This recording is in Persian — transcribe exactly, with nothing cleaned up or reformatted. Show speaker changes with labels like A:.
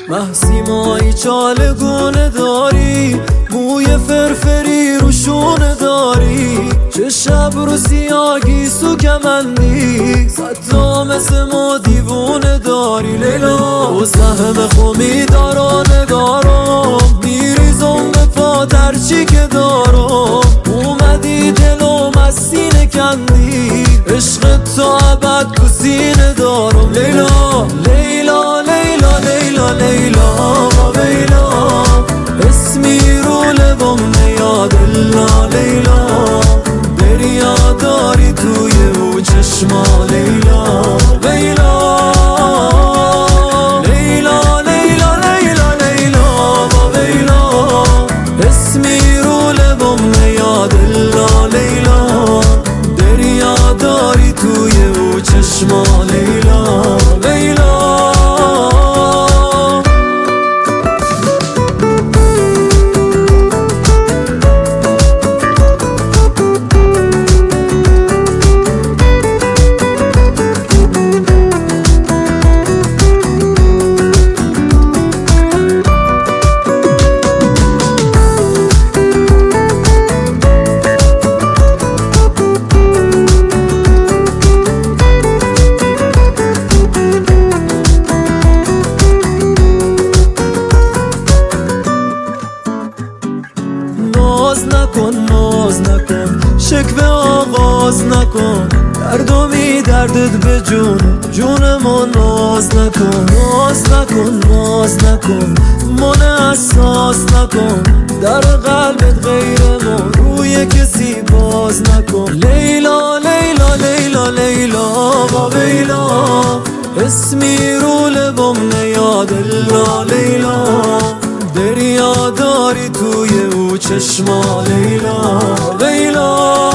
A: محسیمایی چالگونه داری، موی فرفری روشونه داری، چه شب رو سیاگی سو کمندی، صد مثل ما دیوونه داری. لیلا و سهم خومی دارا نگارم، میریزم به پادر چی که دارم، اومدی دلو مسینه کندی، عشق تا ابد کسینه دارم. لیلا لیلا لیلا لیلا لیلا و ویلا، اسمی رو لبم نیاد الا لیلا، دریا داری توی او چشما. لیلا ویلا لیلا لیلا لیلا لیلا و ویلا، اسمی رو لبم نیاد الا لیلا، دریا داری توی او چشما. لیلا ویلا ناز نکن ناز نکن، شکوه آغاز نکن، دردو می دردت به جون جون ما. ناز نکن ناز نکن ناز نکن، من احساس نکن، در قلبت غیر ما روی کسی باز نکن. لیلا لیلا لیلا لیلا و ویلا، اسمی رو لبم نیاد الا لیلا، دریا داری توی او چشما. لیلا لیلا